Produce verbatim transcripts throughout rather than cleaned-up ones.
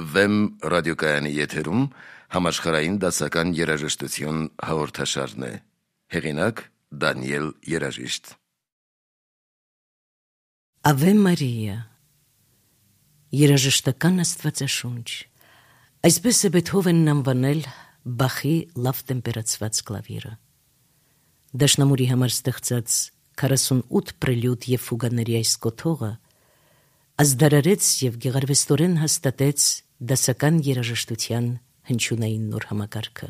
Վեմ ռադիոկայանի եթերում համաշխարհային դասական երաժշտություն հաղորդաշարն է։ Հեղինակ Դանիել Երաժիշտ։ Ave Maria, երաժշտական աստվածաշունչ։ Այսպես է Բեթհովենն անվանել Բախի լավ տեմպերացված կլավիրը։ Դաշնամուրի համար ստեղծած քառասունութ պրելյուդ և ֆուգաների այս կոթողը ազդարարեց և գեղարվեստորեն հաստատեց դասական երաժշտության հնչյունային նոր համակարգը։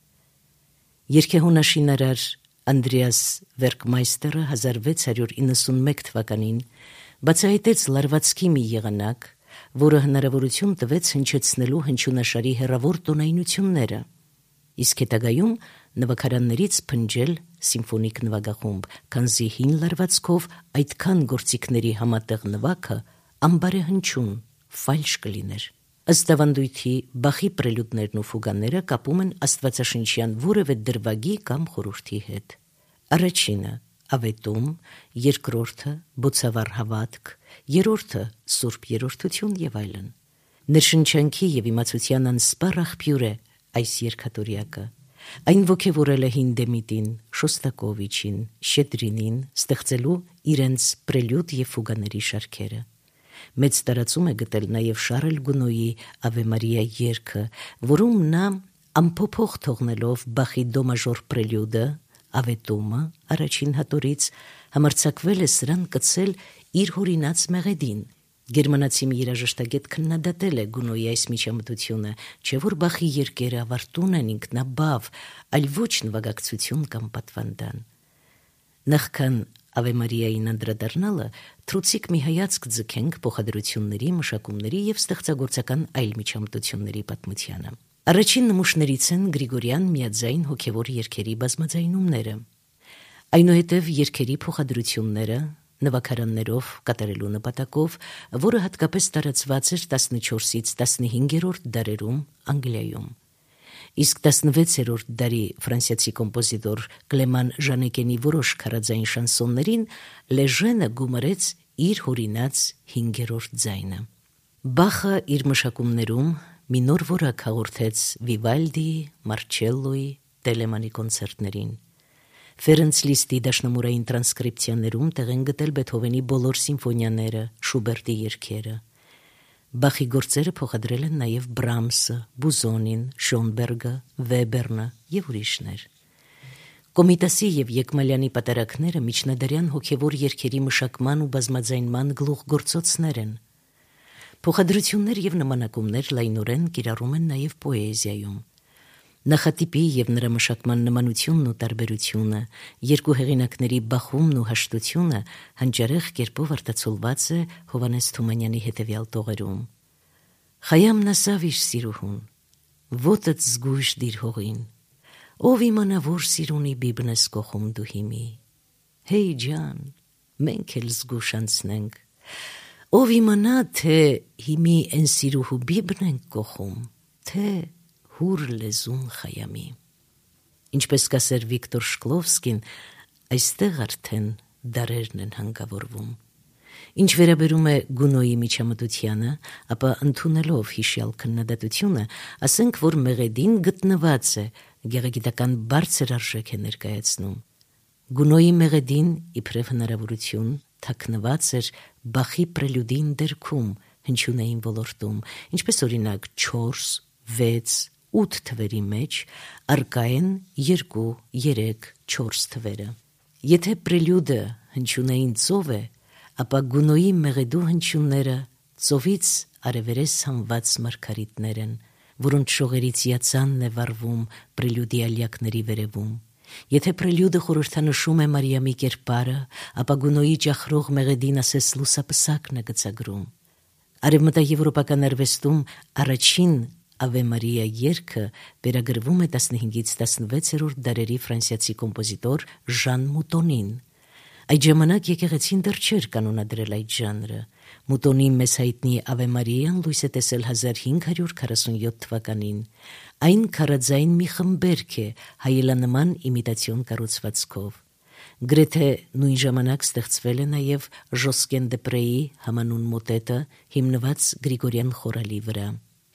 Երգեհոնաշինարար Անդրեաս Վերկմայստերը հազար վեց հարյուր իննսունմեկ թվականին բացահայտեց լարվածքի մի եղանակ, որը հնարավորություն տվեց հնչեցնելու հնչյունաշարի հեռավոր տոնայնությունները, իսկ հետագայում նվագարաններից փնջել սիմֆոնիկ նվագախումբ, քանզի հին լարվածքով այդքան գործիքների համատեղ նվագը անբարեհնչյուն, ֆալշ կլիներ։ Ըստ ավանդույթի Բախի պրելյուդներն ու ֆուգաները կապում են աստվածաշնչյան որևէ դրվագի կամ խորհրդի հետ։ Առաջինը ավետում, երկրորդը բոցավառ հավատք, երրորդը սուրբ երրորդություն եւ այլն։ Ներշնչանքի եւ իմացության անսպառ աղբյուր է այս երգատուրիակը։ Այն ոգևորել է հին Դեմիդին, Շոստակովիչին, Շեդրինին ստեղծելու իրենց պրելյուդ եւ ֆուգաների շարքերը։ Մեծ տարածում է գտել նաև Շարլ Գունոյի Ave Maria երգը, որում նա ամփոփող թողնելով Բախի դո մաժոր պրելյուդը, ավետումը առաջին հատորից համարձակվել է սրան կցել իր հորինած մեղեդին։ Գերմանացի մի երաժշտագետ քննադատել է Գունոյի այս միջամտությունը, չէ որ Բախի երգերը ավարտուն են ինքնաբավ, այլ ոչ նվագակցություն կամ պատվանդան։ Նախքան Ave Maria-ին անդրադառնալը, թրուցիկ մի հայացք ձգենք փոխադրությունների, մշակումների եւ ստեղծագործական այլ միջամտությունների պատմությանը։ Առաջին նմուշներից են Գրիգորյան միաձայն հոգևոր երգերի բազմաձայնումները։ Այնուհետև երգերի փոխադրությունները նվագարաններով կատարելու նպատակով, որը հատկապես տարածված էր տասնչորսից տասնհինգերորդ դարերում Անգլիայում։ Իսկ տասնվեցերորդ դարի ֆրանսիացի կոմպոզիտոր Կլեման Ժանեկենի որոշ քարաձայն շանսոններին Լեժենը գումարեց իր հորինած հինգերորդ ձայնը։ Բախը իր մշակումներում մի նոր որակ հաղորդեց Վիվալդիի, Մարչելլոյի, Տելեմանի կոնցերտներին։ Ֆերենց Լիստի դաշնամուրային տրանսկրիպցիաներում տեղ են գտել Բեթհովենի բոլոր սիմֆոնիաները, Շուբերտի երգերը։ Բախի գործերը փոխադրել են նաև Բրամսը, Բուզոնին, Շոնբերգը, Վեբերնը եւ ուրիշներ։ Կոմիտասի եւ Եկմալյանի պատարակները միջնադարյան հոգևոր երգերի մշակման ու բազմաձայնման գլուխգործոցներ են։ Փոխադրություններ եւ նմանակումներ լայնորեն կիրառում են նաև պոեզիայում։ Նախատիպի եւ նրա մշակման նմանությունն ու տարբերությունը, երկու հեղինակների բախումն ու հաշտությունը հանճարեղ կերպով արտացոլված է Հովհաննես Թումանյանի հետևյալ տողերում. Խայամն ասավ իր սիրուհուն, ոտդ զգույշ դիր հողին, ով իմանա որ սիրունի բիբն ես կողում դու հիմի, հեյ ջան, մենք էլ զգուշ անցնենք, ով իմանա թե հիմի են սիրուհու բիբն ենք կողում, թե հուր լեզուն խայամի։ Ինչպես կասեր Վիկտոր Շկլովսկին, այստեղ արդեն դարերն են հանգավորվում։ Ինչ վերաբերում է Գունոյի միջամտությանը, ապա ընդունելով հիշյալ քննադատությունը, ասենք, որ մեղեդին գտնված է, գեղագիտական բարձր արժեք է ներկայացնում։ Գունոյի մեղեդին իբրև հնարավորություն թաքնված էր Բախի պրելյուդին դերքում հնչյունային ոլորտում, ինչպես օրինակ չորս, վեց, ութ թվերի մեջ առկա են երկու, երեք, չորս թվերը։ Եթե պրելյուդը հնչյունային ծով է, ապա Գունոյի մեղեդու հնչյունները ծովից արևերես հանված մարգարիտներ են, որոնց շողերից յացանն է վառվում պրելյուդի ալյակների վերևում։ Եթե պրելյուդը խորհրդանշում է Մարիամի կերպարը, ապա Գունոյի ճախրող մեղեդին ասես լուսապսակն է գծագրում։ Արևմտաեվրոպական արվեստում առաջին Ave Maria երգը վերագրվում է տասնհինգից տասնվեցերորդ դարերի ֆրանսիացի կոմպոզիտոր Ժան Մուտոնին։ Այդ ժամանակ եկեղեցին դեռ չէր կանոնադրել այդ ժանրը։ Մուտոնի մեծ հայտնի Ave Maria-ն լույս է տեսել հազար հինգ հարյուր քառասունյոթ թվականին։ Այն քարաձայն մի խմբերք է հայելանման իմիտացիոն կառուցվածքով։ Գրեթե նույն ժամանակ ստեղծվել է նաև Ժոսկեն դե Պրեի համանուն մոտետը, հիմնված Գրիգորյան խորալի վրա։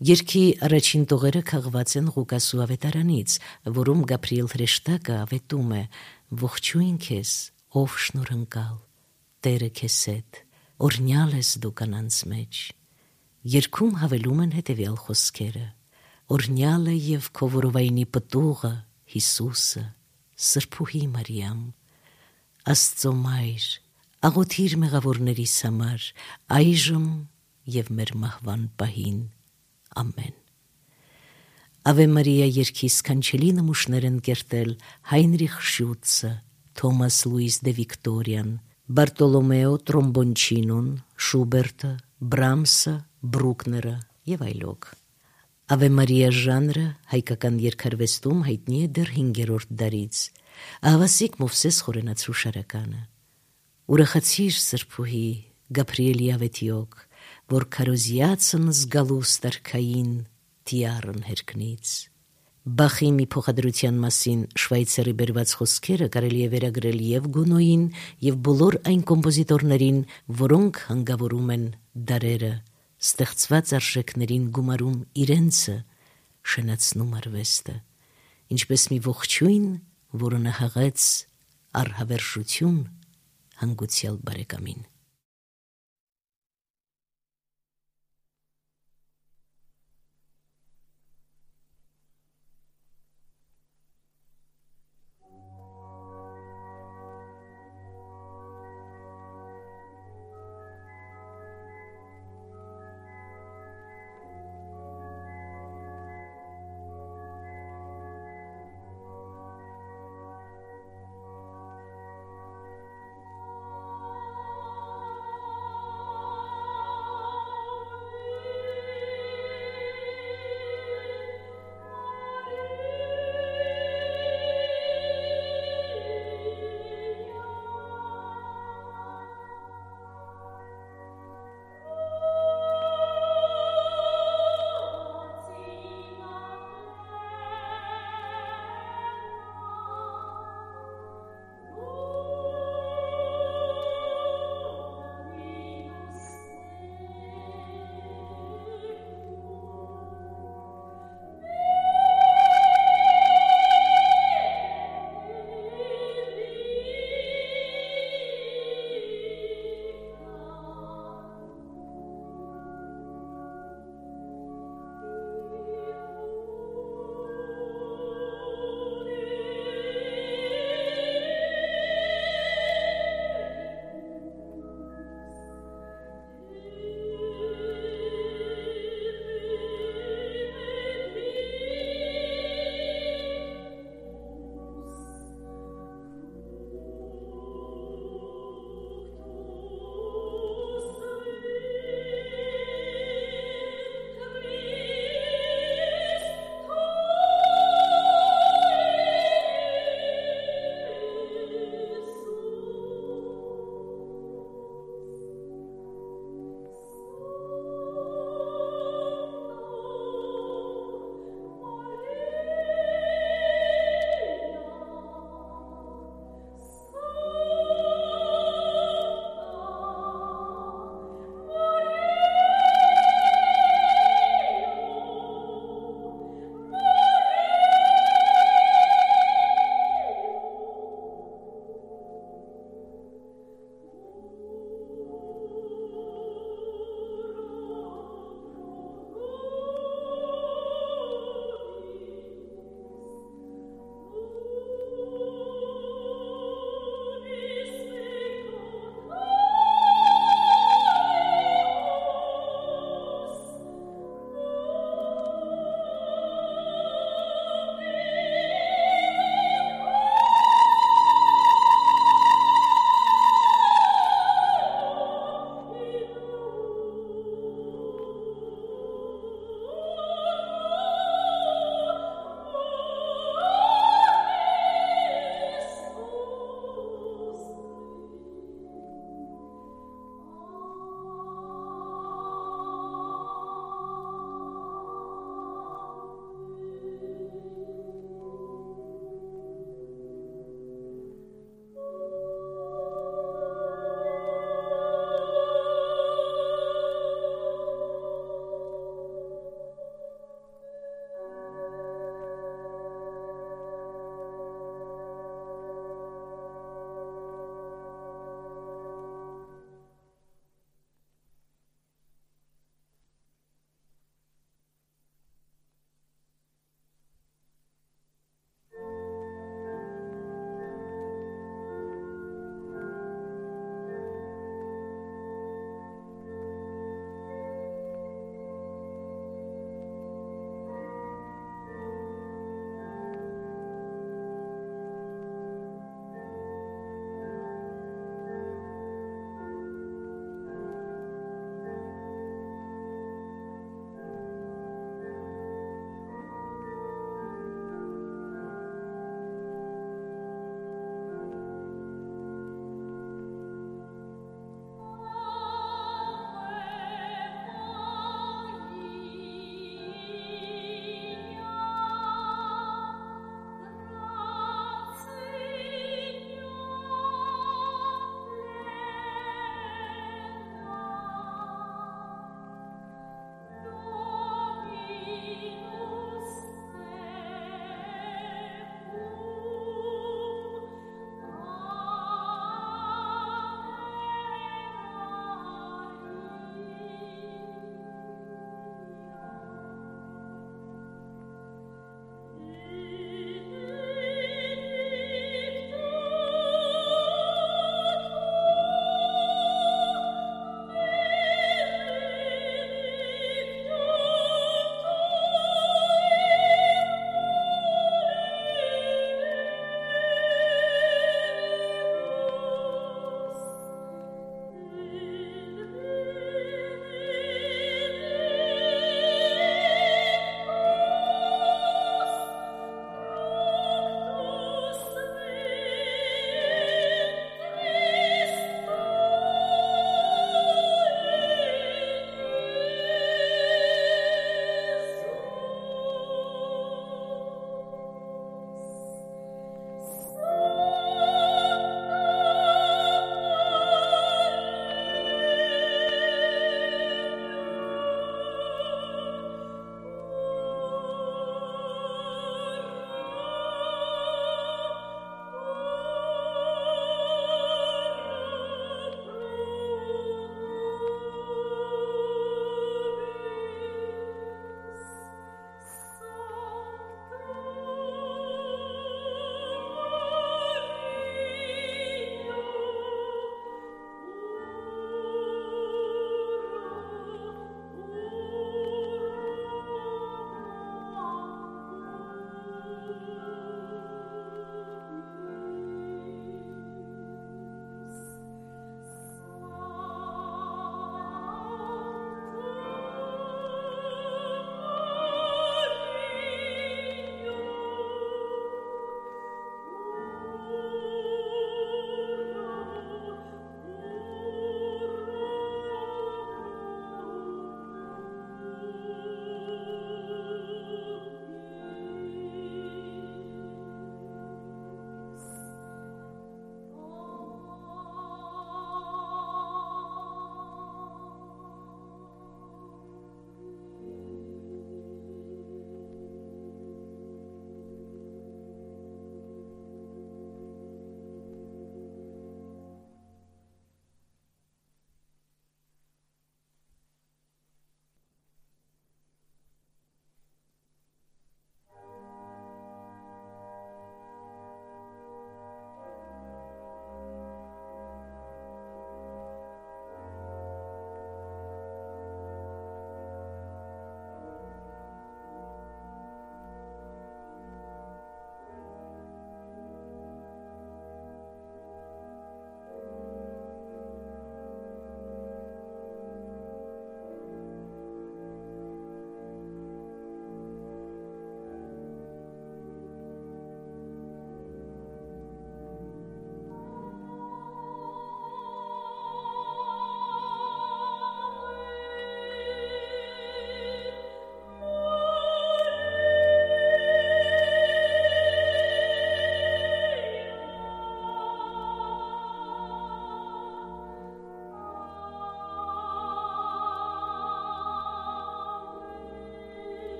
Երգի առաջին տողերը քաղված են Ղուկասու ավետարանից, որում Գաբրիել հրեշտակը ավետում է. «Ողջույն քեզ, ով շնորհընկալ, Տերը քեզ հետ, օրհնյալ ես դու կանանց մեջ»։ Երգում հավելում են հետևյալ խոսքերը. «Օրհնյալ է և քո որովայնի պտուղը, Հիսուսը, Սրբուհի Մարիամ, Աստծո Մայր, աղոթիր մեղավորներիս համար, այժմ և մեր մահվան պահին, ամեն»։ Ave Maria երգի սքանչելի նմուշներ են կերտել Հայնրիխ Շյուտցը, Թոմաս Լուիս դե Վիկտորիան, Բարտոլոմեո Տրոմբոնչինոն, Շուբերտը, Բրամսը, Բրուկները և այլոք։ Ave Maria ժանրը հայկական երգարվեստում հայտնի է դեռ հինգերորդ դարից, ահավասիկ Մովսես խորենացու շարականը։ Ուրախացիր Սրբուհի, Գաբրիելի ավետիոք, որ քարոզիացն զգալու ստարքային տիարն հերկնից։ Բախի մի փոխադրության մասին Շվայցարի բերված խոսքերը կարելի է վերագրել և Գունոյին, և բոլոր այն կոմպոզիտորներին, որոնք հանգավորում են դարերը, ստեղծված արժեքներին գումարում իրենցը, շնացնում արվեստը, ինչպես մի ողջույն, որը նա հղեց առ հավերժություն հանգուցյալ բարեկամին։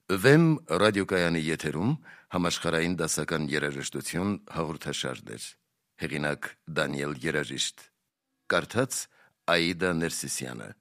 Վեմ ռադիոկայանի եթերում համաշխարհային դասական երաժշտություն հաղորդաշարներ։ Հեղինակ Դանիել Երաժիշտ։ Կարդաց Աիդա Ներսիսյանը։